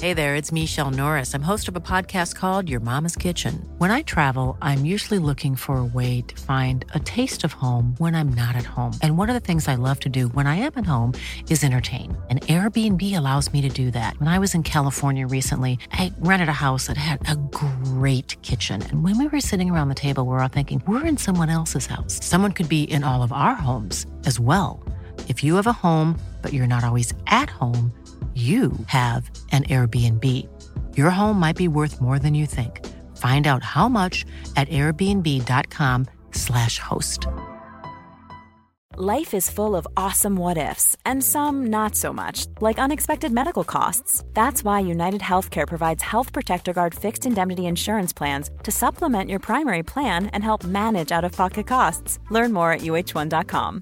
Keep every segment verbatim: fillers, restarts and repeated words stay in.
Hey there, it's Michelle Norris. I'm host of a podcast called Your Mama's Kitchen. When I travel, I'm usually looking for a way to find a taste of home when I'm not at home. And one of the things I love to do when I am at home is entertain. And Airbnb allows me to do that. When I was in California recently, I rented a house that had a great kitchen. And when we were sitting around the table, we were all thinking, we're in someone else's house. Someone could be in all of our homes as well. If you have a home, but you're not always at home, you have an Airbnb. Your home might be worth more than you think. Find out how much at airbnb.com slash host. Life is full of awesome what-ifs, and some not so much, like unexpected medical costs. That's why United Healthcare provides Health Protector Guard fixed indemnity insurance plans to supplement your primary plan and help manage out-of-pocket costs. Learn more at U H one dot com.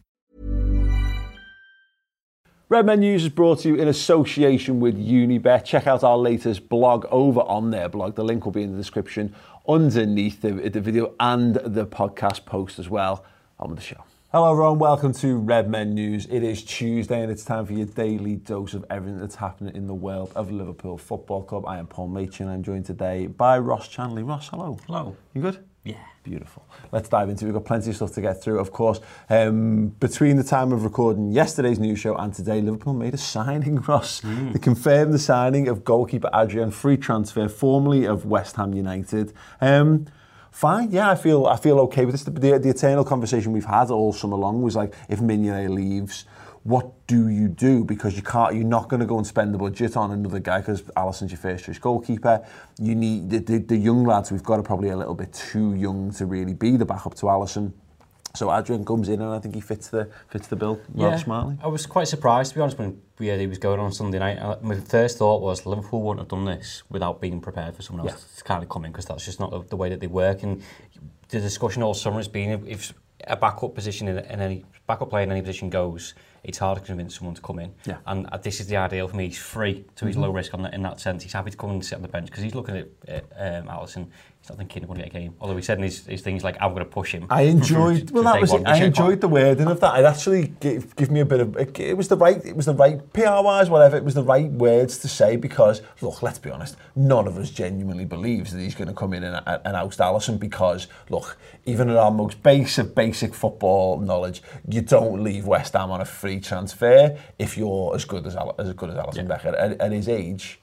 Redmen News is brought to you in association with Unibet. Check out our latest blog over on their blog. The link will be in the description underneath the, the video and the podcast post as well. On with the show. Hello everyone, welcome to Redmen News. It is Tuesday and it's time for your daily dose of everything that's happening in the world of Liverpool Football Club. I am Paul Machin. I'm joined today by Ross Chanley. Ross, hello. Hello. You good? Yeah. Beautiful. Let's dive into it. We've got plenty of stuff to get through, of course. Um, between the time of recording yesterday's news show and today, Liverpool made a signing, Ross. Mm. They confirmed the signing of goalkeeper Adrian, free transfer, formerly of West Ham United. Um, fine, yeah, I feel I feel okay with this. The, the, the eternal conversation we've had all summer long was like, if Mignolet leaves, what do you do? Because you can't, you're not going to go and spend the budget on another guy because Alisson's your first choice goalkeeper. You need the, the, the young lads. We've got are probably a little bit too young to really be the backup to Alisson. So Adrian comes in and I think he fits the fits the bill rather yeah, smartly. I was quite surprised, to be honest, when we heard he was going on Sunday night. My first thought was Liverpool wouldn't have done this without being prepared for someone else yeah. to kind of come in, because that's just not the, the way that they work. And the discussion all summer has been, if a backup position in, in any backup player in any position goes, it's hard to convince someone to come in. Yeah. And uh, this is the ideal for me. He's free, so he's mm-hmm. low risk on that, in that sense. He's happy to come and sit on the bench because he's looking at uh, um, Alisson. He's not thinking he's going to get a game. Although he said in his, his things like, I'm going to push him. I enjoyed. well, that was it. I enjoyed the wording of that. It actually gave, gave me a bit of. It, it was the right. It was the right P R wise, whatever. It was the right words to say because look, let's be honest. None of us genuinely believes that he's going to come in and, and oust Alisson because look, even at our most basic basic football knowledge, you don't leave West Ham on a free transfer if you're as good as as good as Alisson yeah. Becker at, at his age.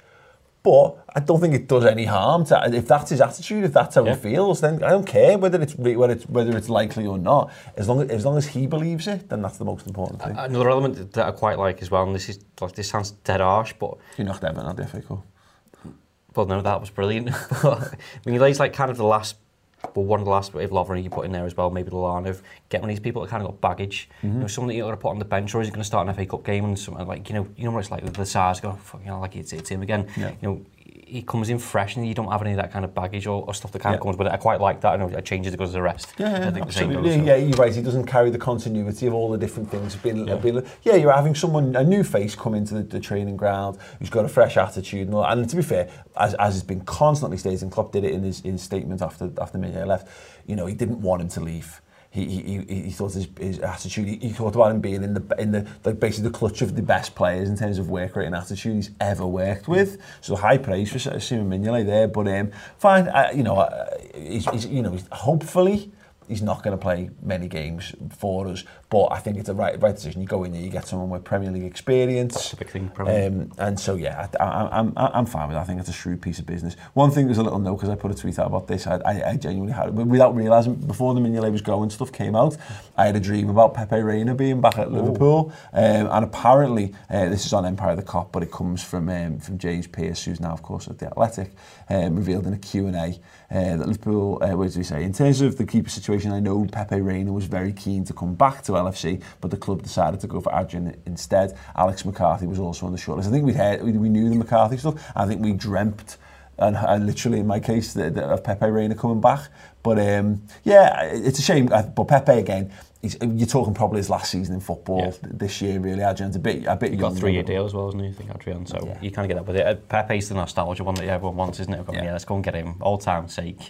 But I don't think it does any harm to, if that's his attitude, if that's how yeah. he feels, then I don't care whether it's whether it's whether it's likely or not. As long as as long as he believes it, then that's the most important thing. Another element that I quite like as well, and this is like this sounds dead harsh, but you knocked Everton out, difficult. Well, no, that was brilliant. I mean, he's like kind of the last. But one of the last, if Lovren you put in there as well, maybe Lallana, of get one of these people that kind of got baggage. Mm-hmm. You know, someone that you're going to put on the bench, or is he going to start an F A Cup game and something like, you know, you know what it's like with the SARS go, fuck, you know, like it's, it's him again. Yeah. You know, he comes in fresh and you don't have any of that kind of baggage or, or stuff that kind yeah. of comes with it. I quite like that. I know it changes because of the rest. Yeah, yeah I think absolutely. The same goes, yeah, yeah, you're right. He doesn't carry the continuity of all the different things. Being, yeah. Being, yeah, you're having someone, a new face come into the, the training ground who's got a fresh attitude and all. And to be fair, as, as has been constantly stated, and Klopp did it in his, in his statement after after Mignolet left, you know, he didn't want him to leave. He he he, he thought his, his attitude. He, he thought about him being in the in the like basically the clutch of the best players in terms of work rate and attitude he's ever worked with. So high praise for Simon Mignolet there. But um, fine, uh, you know, uh, he's, he's you know, he's, hopefully. He's not going to play many games for us, but I think it's a right right decision. You go in there, you get someone with Premier League experience. That's a big thing, probably. Um, and so, yeah, I, I, I'm I'm fine with that. I think it's a shrewd piece of business. One thing, there's a little note, because I put a tweet out about this, I, I, I genuinely had, without realising, before the Mignolet was going, stuff came out, I had a dream about Pepe Reina being back at Liverpool, um, and apparently, uh, this is on Empire of the Cop, but it comes from um, from James Pearce, who's now, of course, at The Athletic, um, revealed in a Q and A uh, that Liverpool, uh, what did we say, in terms of the keeper situation, I know Pepe Reina was very keen to come back to L F C, but the club decided to go for Adrian instead. Alex McCarthy was also on the shortlist. I think we'd heard, we, we knew the McCarthy stuff. I think we dreamt, and, and literally in my case, the, the, of Pepe Reina coming back. But um, yeah, it's a shame. But Pepe again, he's, you're talking probably his last season in football yeah. this year. Really, Adrian's a bit a bit. He got a three-year deal as well, isn't he? I think Adrian. So yeah. you kind of get that with it. Pepe's the nostalgia one that everyone wants, isn't it? I mean, yeah. yeah, let's go and get him. Old time's sake.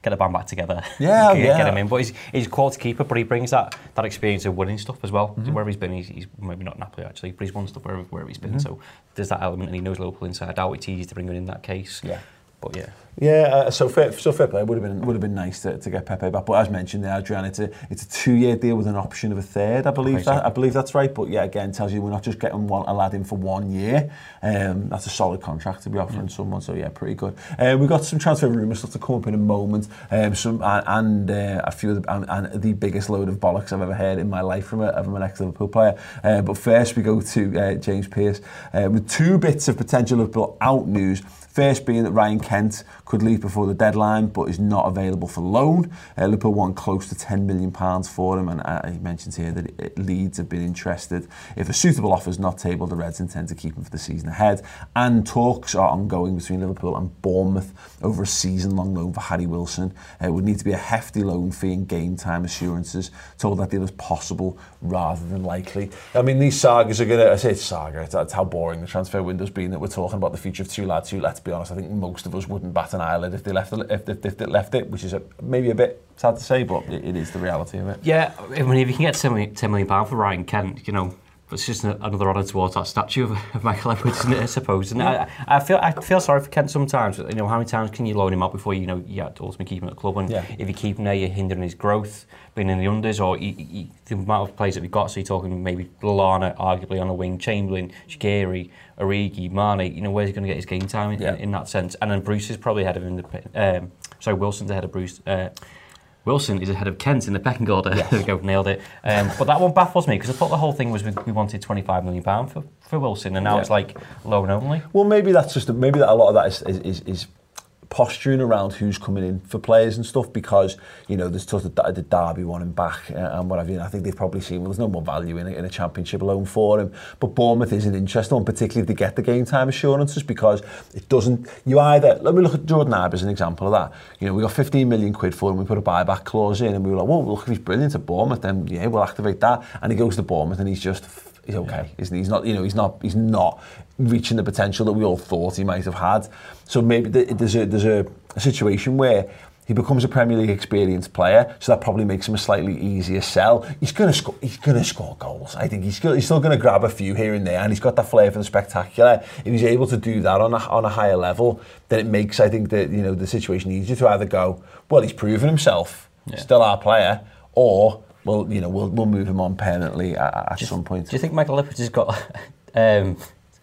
get the band back together. Yeah, get, yeah. get him in. But he's, he's a quality keeper, but he brings that, that experience of winning stuff as well. Mm-hmm. Wherever he's been, he's, he's maybe not Napoli actually, but he's won stuff wherever, wherever he's been. Mm-hmm. So there's that element, and he knows Liverpool inside out. It's easy to bring him in that case. Yeah. But yeah. Yeah, uh, so fair, so fair play. Would have been would have been nice to, to get Pepe back. But as mentioned there, Adrian, it's a it's a two year deal with an option of a third. I believe Crazy. that I believe that's right. But yeah, again, tells you we're not just getting one a lad in for one year. Um, that's a solid contract to be offering yeah. someone. So yeah, pretty good. Uh, we've got some transfer rumours stuff to come up in a moment. Um, some and, and uh, a few of the, and, and the biggest load of bollocks I've ever heard in my life from a from an ex-Liverpool player. Uh, but first we go to uh, James Pearce uh, with two bits of potential Liverpool out news. First being that Ryan Kent could leave before the deadline, but is not available for loan. Uh, Liverpool want close to ten million pounds for him, and uh, he mentions here that it, Leeds have been interested. If a suitable offer is not tabled, the Reds intend to keep him for the season ahead. And talks are ongoing between Liverpool and Bournemouth over a season-long loan for Harry Wilson. Uh, it would need to be a hefty loan fee and game time assurances. Told that deal is possible rather than likely. I mean, these sagas are going to, I say it's saga, it's, it's how boring the transfer window's been that we're talking about the future of two lads who, let's be honest, I think most of us wouldn't bat an eyelid if they left it, if, if, if they left it, which is a, maybe a bit sad to say, but it, it is the reality of it. Yeah, I mean, if you can get ten million pounds for Ryan Kent, you know, it's just another honour towards that statue of, of Michael Edwards, isn't it, I suppose. And yeah. I, I feel I feel sorry for Kent sometimes. You know, how many times can you loan him out before you know you have to ultimately keep him at the club? And yeah. if you keep him there, you're hindering his growth, being in the unders, or he, he, the amount of players that we've got. So you're talking maybe Lallana, arguably on a wing, Chamberlain, Shaqiri, Origi, Mane. You know, where's he going to get his game time in, yeah. in, in that sense? And then Bruce is probably ahead of him. Um, sorry, Wilson's ahead of Bruce. Uh, Wilson is ahead of Kent in the pecking order. Yes. There we go, nailed it. Um, but that one baffles me because I thought the whole thing was we, we wanted twenty-five million pounds for, for Wilson, and now yeah. it's like loan only. Well, maybe that's just a, maybe that a lot of that is is, is, is posturing around who's coming in for players and stuff, because you know there's the, the Derby wanting back and what have you. And I think they've probably seen well, there's no more value in a, in a championship loan for him. But Bournemouth is an interesting one, particularly if they get the game time assurances, because it doesn't. You either let me look at Jordan Ibe as an example of that. You know, we got fifteen million quid for him. We put a buyback clause in, and we were like, well, look, if he's brilliant at Bournemouth, then yeah, we'll activate that. And he goes to Bournemouth, and he's just. He's okay, yeah. isn't he? He's not, you know, he's not, he's not reaching the potential that we all thought he might have had. So maybe there's a there's a, a situation where he becomes a Premier League experienced player, so that probably makes him a slightly easier sell. He's gonna score, he's gonna score goals. I think he's still, he's still gonna grab a few here and there, and he's got that flair for the spectacular. If he's able to do that on a on a higher level, then it makes, I think, that you know the situation easier to either go, well, he's proven himself, yeah. still our player, or well, you know, we'll we'll move him on permanently at, at some point. Do you think Michael Edwards has got um,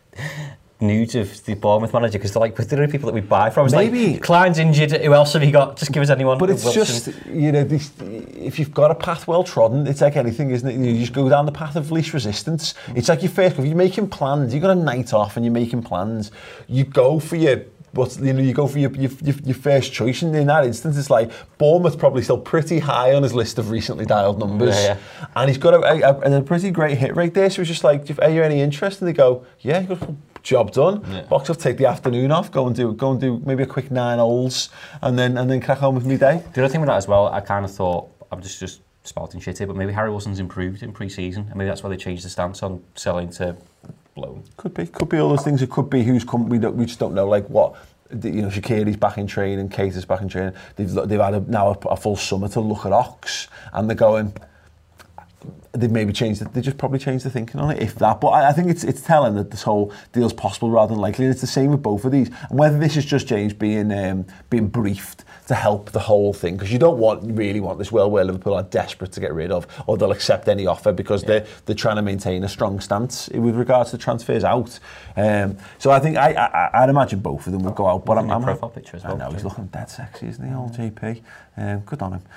news of the Bournemouth manager? Because they're like, there are people that we buy from. It's Maybe like, Klein's injured. Who else have you got? Just give us anyone. But it's Wilson. Just, you know, this, if you've got a path well trodden, it's like anything, isn't it? You just go down the path of least resistance. It's like your first. If you're making plans, you've got a night off and you're making plans. You go for your. But you know, you go for your, your your first choice, and in that instance, it's like Bournemouth probably still pretty high on his list of recently dialed numbers, yeah, yeah. and he's got a, a, a pretty great hit rate there. So it's just like, are you any interest? And they go, yeah, he goes, job done. Yeah. Box off, take the afternoon off, go and do go and do maybe a quick nine holes, and then and then crack on with me day. The other thing with that as well, I kind of thought I'm just just spouting shit here, but maybe Harry Wilson's improved in pre-season, and maybe that's why they changed the stance on selling to. Blown. Could be, could be all those things. It could be who's come. We don't, we just don't know. Like what, you know, Shaqiri's back in training, Keita's back in training. They've they've had a, now a, a full summer to look at Ox, and they're going. They've maybe changed it. They just probably changed the thinking on it, if that. But I, I think it's it's telling that this whole deal's possible rather than likely. And it's the same with both of these. And whether this is just James being um, being briefed to help the whole thing, because you don't want really want this world where Liverpool are desperate to get rid of, or they'll accept any offer because yeah. they're they're trying to maintain a strong stance with regards to transfers out. Um, so I think I, I I'd imagine both of them would go out. But I'm, I'm profile picture as well. I know he's looking dead sexy, isn't he, old J P? Um, good on him.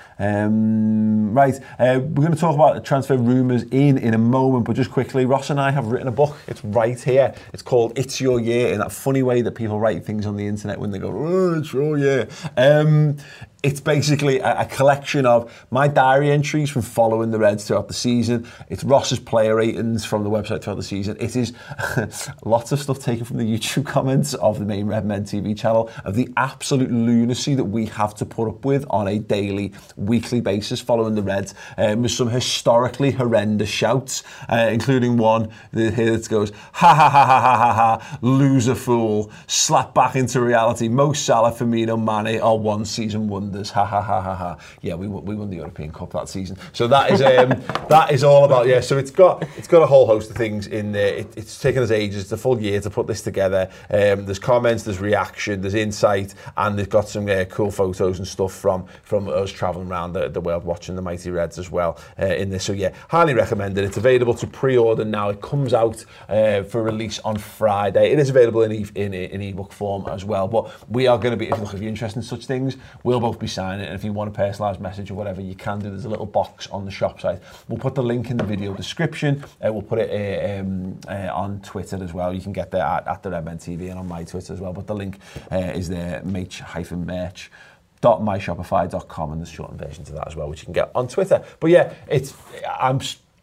Um, right, uh, we're going to talk about transfer rumours in in a moment, but just quickly, Ross and I have written a book. It's right here. It's called It's Your Year, in that funny way that people write things on the internet when they go, oh, it's your year. Um, It's basically a, a collection of my diary entries from following the Reds throughout the season. It's Ross's player ratings from the website throughout the season. It is lots of stuff taken from the YouTube comments of the main Red Men T V channel, of the absolute lunacy that we have to put up with on a daily, weekly basis following the Reds. Um, with some historically horrendous shouts, uh, including one that here that goes, ha ha ha ha ha ha ha, loser fool, slap back into reality. Mo Salah, Firmino, Mane are one season wonders. Flanders, ha ha ha ha ha. Yeah, we won, we won the European Cup that season. So that is um, that is all about, yeah. So it's got it's got a whole host of things in there. It, it's taken us ages, it's a full year to put this together. Um, there's comments, there's reaction, there's insight, and they've got some uh, cool photos and stuff from from us travelling around the, the world watching the Mighty Reds as well uh, in this. So yeah, highly recommended. It's available to pre-order now. It comes out uh, for release on Friday. It is available in e- in, in ebook form as well. But we are going to be, if, look, if you're interested in such things, we'll both be signing it. And if you want a personalised message or whatever, you can do. There's a little box on the shop site. We'll put the link in the video description. Uh, we'll put it uh, um, uh, on Twitter as well. You can get there at, at the Redmen T V and on my Twitter as well. But the link uh, is there, mach-merch. dot my shopify dot com, and there's a shortened version to that as well, which you can get on Twitter. But yeah, it's I'm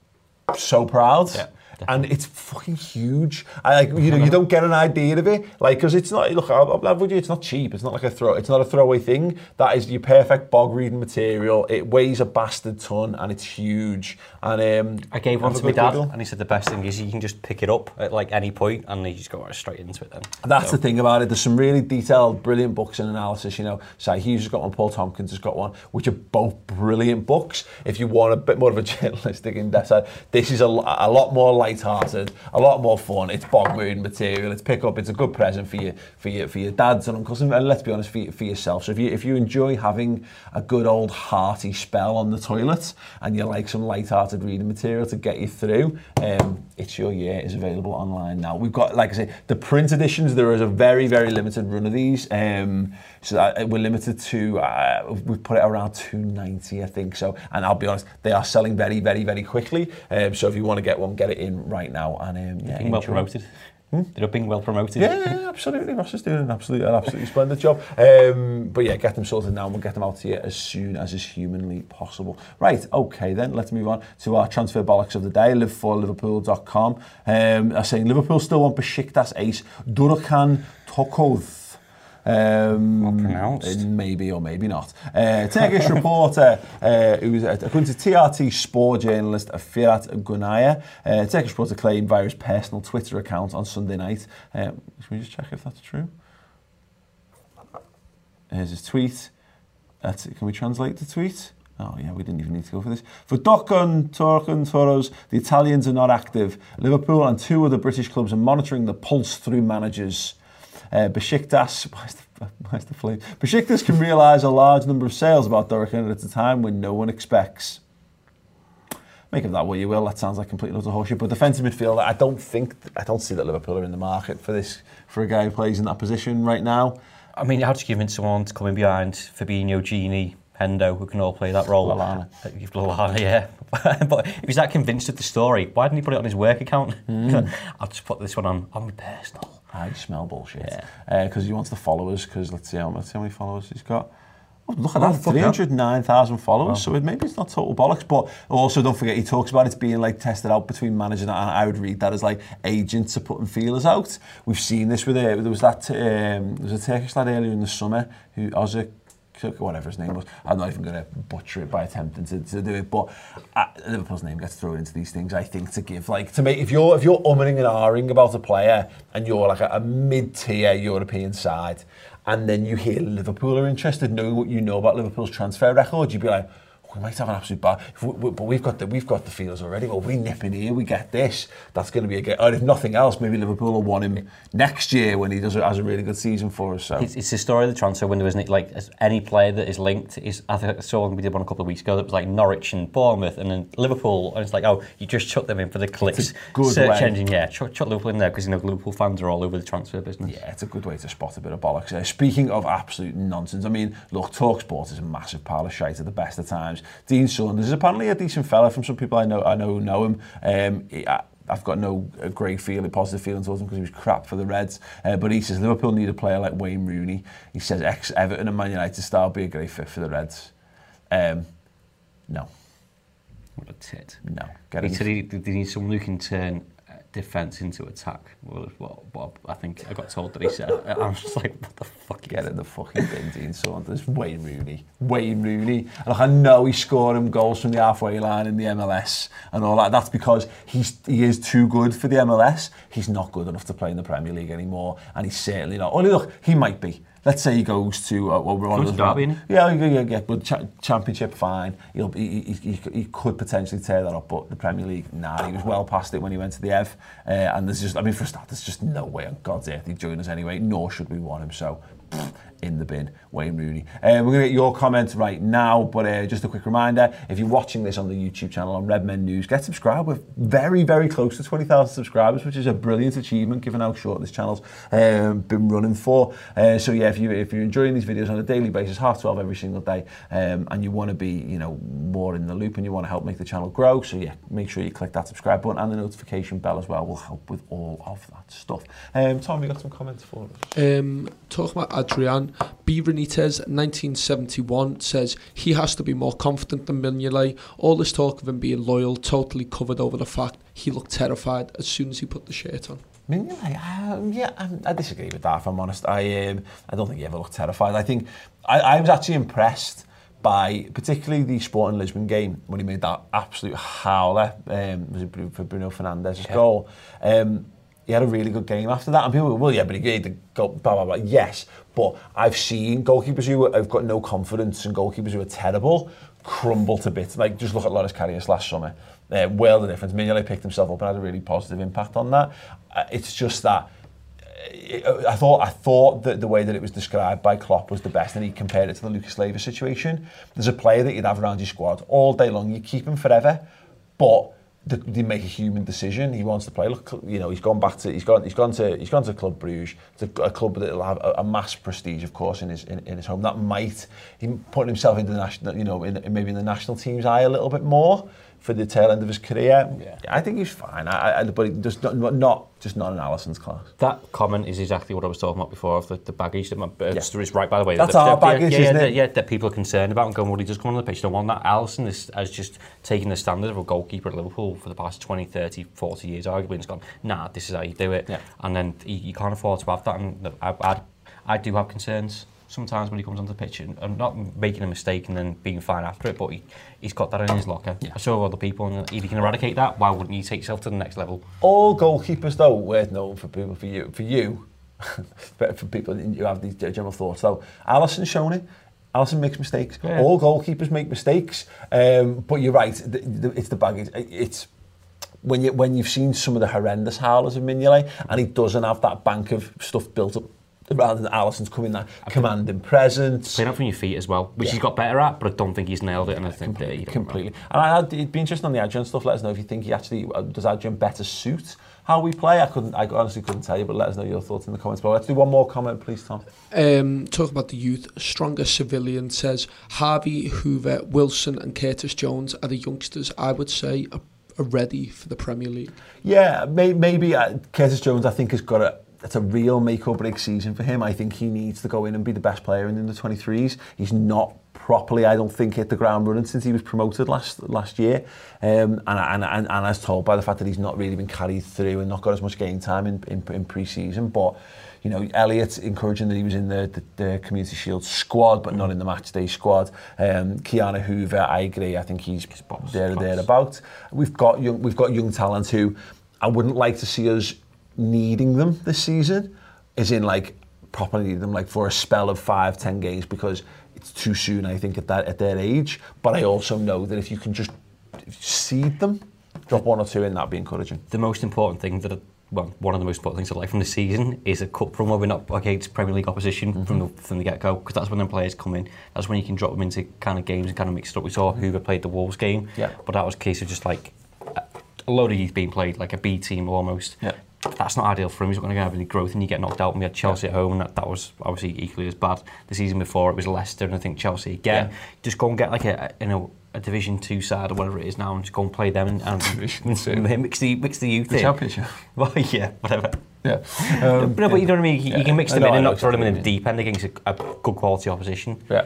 so proud. Yeah. And it's fucking huge. I like, you know, you don't get an idea of it, like, because it's not. Look, I'll, I'll with you. It's not cheap. It's not like a throw. It's not a throwaway thing. That is your perfect bog reading material. It weighs a bastard ton, and it's huge. And um, I gave one to my dad, and he said the best thing is you can just pick it up at like any point, and you just go straight into it. Then that's so. the thing about it. There's some really detailed, brilliant books and analysis. You know, Si Hughes has got one, Paul Tompkins has got one, which are both brilliant books. If you want a bit more of a journalistic in-depth side, this is a, a lot more light-hearted. A lot more fun. It's bog reading material. It's pick up. It's a good present for you, for your, for your dads and uncles, and let's be honest, for, for yourself. So if you if you enjoy having a good old hearty spell on the toilet, and you like some light-hearted reading material to get you through, um, It's Your Year is available online now. We've got, like I say, the print editions. There is a very very limited run of these, um, so that we're limited to. Uh, we've put it around two ninety, I think. So, and I'll be honest, they are selling very very very quickly. Um, so if you want to get one, get it in right now. And um, yeah, being well promoted. Hmm? They're being well promoted. Yeah, yeah, absolutely. Ross is doing an absolutely, an absolutely splendid job. Um, but yeah, get them sorted now, and we'll get them out to you as soon as is humanly possible. Right, okay then, let's move on to our transfer bollocks of the day. live for liverpool dot com um, are saying Liverpool still want Besiktas ace Durukan Tokov. Um, well pronounced. Maybe or maybe not. Uh, Turkish reporter, uh, who was, according to T R T Sport journalist Firat Gunaya, uh, Turkish reporter claimed via his personal Twitter account on Sunday night. Um, can we just check if that's true? Here's his tweet. That's, can we translate the tweet? Oh yeah, we didn't even need to go for this. For Dokkan, Torkan, Toros, the Italians are not active. Liverpool and two other British clubs are monitoring the pulse through managers. Uh, Besiktas, where's the, where's the flame? Besiktas can realise a large number of sales about Dorican at a time when no one expects. Make of that what you will. That sounds like complete utter horseshit. But defensive midfielder, I don't think, I don't see that Liverpool are in the market for this, for a guy who plays in that position right now. I mean, how do you give it someone to come in behind Fabinho, Gini, Hendo, who can all play that role? Lallana. Lallana, yeah. But if he's that convinced of the story, why didn't he put it on his work account? Mm. I'll just put this one on, on my personal. I smell bullshit. Yeah. Because uh, he wants the followers, because let's see how, let's see how many followers he's got. Oh, look at oh, that, three hundred nine thousand followers, oh. So it, maybe it's not total bollocks, but also don't forget he talks about it being like tested out between managers, and I would read that as like agents are putting feelers out. We've seen this with, uh, there was that, um, there was a Turkish lad earlier in the summer, who, Ozzy, whatever his name was, I'm not even going to butcher it by attempting to, to do it, but uh, Liverpool's name gets thrown into these things, I think, to give, like, to make, if you're if you're umming and ahhing about a player, and you're like a, a mid-tier European side, and then you hear Liverpool are interested, knowing what you know about Liverpool's transfer record, you'd be like, we might have an absolute bad, if we, we, but we've got the we've got the feelers already. Well, we nip in here, we get this. That's going to be a good. Or if nothing else, maybe Liverpool will want him next year when he does has a really good season for us. So it's, it's the story of the transfer window, isn't it? Like any player that is linked is. I think I saw one we did one a couple of weeks ago that was like Norwich and Bournemouth, and then Liverpool, and it's like, oh, you just chuck them in for the clicks. Search way. engine, yeah, chuck, chuck Liverpool in there because you know Liverpool fans are all over the transfer business. Yeah, it's a good way to spot a bit of bollocks. Uh, speaking of absolute nonsense, I mean, look, TalkSport is a massive pile of shite at the best of times. Dean Saunders is apparently a decent fella from some people I know I know who know him. Um, he, I, I've got no uh, great feeling, positive feeling towards him because he was crap for the Reds. Uh, but he says Liverpool need a player like Wayne Rooney. He says ex-Everton and Man United star would be a great fit for the Reds. Um, no. What a tit. No. He said he, they need someone who can turn defence into attack. Well, what, what I think I got told that he said. I was just like, what the fuck? Fuck get in the fucking bin, Dean Saunders. Wayne Rooney. Wayne Rooney. And look, I know he's scoring goals from the halfway line in the M L S and all that. That's because he's he is too good for the M L S. He's not good enough to play in the Premier League anymore, and he's certainly not. Only look, he might be. Let's say he goes to uh, well, we're on Derby, yeah, yeah, yeah, yeah, but cha- Championship fine. He'll he, he, he, he could potentially tear that up, but the Premier League, nah, he was well past it when he went to the Ev. Uh, and there's just, I mean, for a start, there's just no way on God's earth he'd join us anyway. Nor should we want him. So. In the bin, Wayne Rooney. Uh, we're going to get your comments right now, but uh, just a quick reminder, if you're watching this on the YouTube channel on Redmen News, get subscribed. We're very, very close to twenty thousand subscribers, which is a brilliant achievement given how short this channel's um, been running for. Uh, so yeah, if, you, if you're enjoying these videos on a daily basis, half twelve every single day, um, and you want to be you know, more in the loop and you want to help make the channel grow, so yeah, make sure you click that subscribe button and the notification bell as well will help with all of that stuff. Um, Tom, you got some comments for us? Um, talking about Adrian, B. Benitez, nineteen seventy-one, says he has to be more confident than Mignolet. All this talk of him being loyal totally covered over the fact he looked terrified as soon as he put the shirt on. Mignolet, um, yeah, I, I disagree with that, if I'm honest. I um, I don't think he ever looked terrified. I think I, I was actually impressed by particularly the Sporting Lisbon game when he made that absolute howler. Um, was it for Bruno Fernandes's yeah. goal? Um, He had a really good game after that, and people were, well, yeah, but he gave the goal, blah, blah, blah. Yes, but I've seen goalkeepers who have got no confidence and goalkeepers who are terrible crumble to bits. Like, just look at Loris Karius last summer. Uh, world of difference. Mignolet picked himself up and had a really positive impact on that. Uh, it's just that it, I thought I thought that the way that it was described by Klopp was the best, and he compared it to the Lucas Leiva situation. There's a player that you'd have around your squad all day long. You keep him forever, but The, they make a human decision. He wants to play. Look, you know, he's gone back to. He's gone. He's gone to. He's gone to Club Bruges. It's a, a club that will have a, a mass prestige, of course, in his in, in his home. That might he putting himself into the national. You know, in, maybe in the national team's eye a little bit more for the tail end of his career. Yeah. I think he's fine. I, I, but just not, not just not in Alisson's class. That comment is exactly what I was talking about before of the, the baggage that my uh, yeah. is right by the way. That's the, our the, baggage, yeah, isn't yeah, it? Yeah, that people are concerned about and going, well, he just come on the pitch. Don't want that. Alisson is, has just taken the standard of a goalkeeper at Liverpool for the past twenty, thirty, forty years, arguably, and it's gone, nah, this is how you do it. Yeah. And then you, you can't afford to have that. And I, I, I do have concerns sometimes when he comes onto the pitch and, and not making a mistake and then being fine after it, but he, he's got that in his locker. Yeah. So have other people, and if you can eradicate that, why wouldn't you take yourself to the next level? All goalkeepers, though, worth knowing for people, for you, for you, for people who have these general thoughts, though, Alisson's shown it. Alisson makes mistakes. Yeah. All goalkeepers make mistakes, um, but you're right. The, the, it's the baggage. It's when you when you've seen some of the horrendous howlers of Mignolet, and he doesn't have that bank of stuff built up. Rather than Alisson's coming that commanding presence. Playing out from your feet as well, which yeah. he's got better at, but I don't think he's nailed it. And I think completely. completely. And I, it'd be interesting on the Adrian stuff. Let us know if you think he actually does Adrian better suit how we play. I couldn't, I honestly couldn't tell you, but let us know your thoughts in the comments below. Let's do one more comment, please, Tom. Um, talk about the youth. Stronger Civilian says Harvey, Hoover, Wilson, and Curtis Jones are the youngsters I would say are, are ready for the Premier League. Yeah, may, maybe uh, Curtis Jones, I think, has got a. It's a real make or break season for him. I think he needs to go in and be the best player in the twenty-threes. He's not properly, I don't think, hit the ground running since he was promoted last last year. Um, and, and, and, and as told by the fact that he's not really been carried through and not got as much game time in, in, in pre-season. But, you know, Elliott encouraging that he was in the, the, the Community Shield squad, but not in the match day squad. Um, Keanu Hoover, I agree. I think he's there or thereabouts. We've got young, we've got young talent who I wouldn't like to see us needing them this season, as in like properly need them like for a spell of five, ten games, because it's too soon, I think, at that at their age. But I also know that if you can just seed them, drop one or two in, that'd be encouraging. The most important thing that, I, well, one of the most important things I like from the season is a cup run where we're not against Premier League opposition mm-hmm. from the from the get-go, because that's when the players come in. That's when you can drop them into kind of games and kind of mix it up. We saw Hoover played the Wolves game, yeah. but that was a case of just like a load of youth being played, like a B team almost. Yeah. That's not ideal for him. He's not going to have any growth, and you get knocked out. And we had Chelsea yeah. at home, and that, that was obviously equally as bad. The season before, it was Leicester, and I think Chelsea again. Yeah. Just go and get like a, a you know a Division Two side or whatever it is now, and just go and play them and, and mix the mix the youth the in. Championship. Well, yeah, whatever. Yeah. Um, no, but yeah. you know what I mean. You, yeah. you can mix them in and not throw them in the mean. deep end against a, a good quality opposition. Yeah.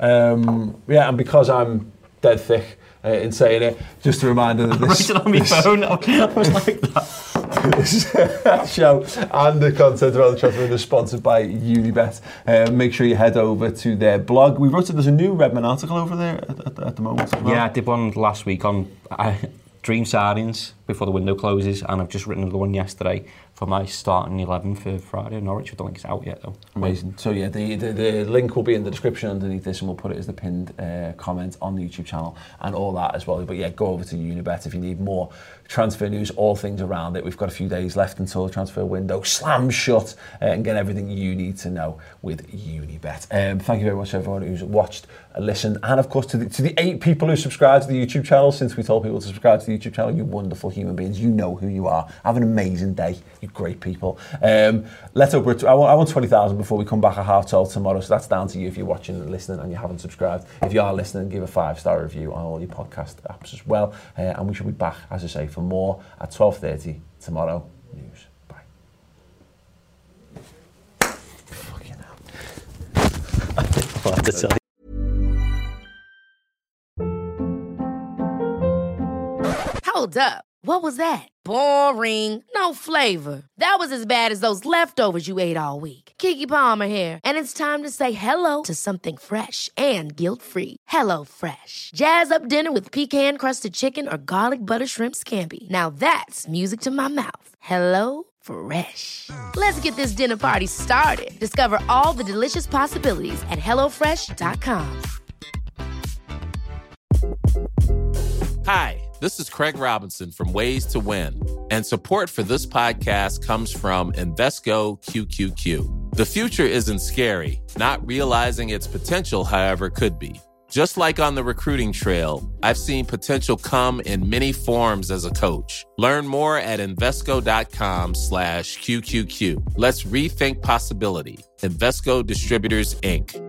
Um, yeah, and because I'm dead thick uh, in saying it, just a reminder that this. I wrote it on my phone. I was like that. to this show and the content around the transfer window is sponsored by Unibet. Uh, make sure you head over to their blog. We wrote it, there's a new Redman article over there at, at, at the moment as well. Yeah, I did one last week on uh, dream signings before the window closes, and I've just written another one yesterday for my starting eleven for Friday in Norwich. I don't think it's out yet though. Amazing. So yeah, the, the, the link will be in the description underneath this, and we'll put it as the pinned uh, comment on the YouTube channel and all that as well. But yeah, go over to Unibet if you need more transfer news, all things around it. We've got a few days left until the transfer window slams shut, uh, and get everything you need to know with Unibet. Um, thank you very much to everyone who's watched, uh, listened, and of course to the, to the eight people who subscribed to the YouTube channel since we told people to subscribe to the YouTube channel. You wonderful human beings. You know who you are. Have an amazing day. You great people. Um, let's over. I want, I want twenty thousand before we come back at half twelve tomorrow. So that's down to you if you're watching and listening and you haven't subscribed. If you are listening, give a five star review on all your podcast apps as well. Uh, and we should be back, as I say, for more at twelve thirty tomorrow. News. Bye. Fucking hell. Hold up. What was that? Boring. No flavor. That was as bad as those leftovers you ate all week. Keke Palmer here, and it's time to say hello to something fresh and guilt-free. Hello Fresh. Jazz up dinner with pecan-crusted chicken or garlic butter shrimp scampi. Now that's music to my mouth. Hello Fresh. Let's get this dinner party started. Discover all the delicious possibilities at hello fresh dot com. Hi, this is Craig Robinson from Ways to Win, and support for this podcast comes from Invesco Q Q Q. The future isn't scary. Not realizing its potential, however, could be. Just like on the recruiting trail, I've seen potential come in many forms as a coach. Learn more at Invesco.com slash QQQ. Let's rethink possibility. Invesco Distributors, Incorporated.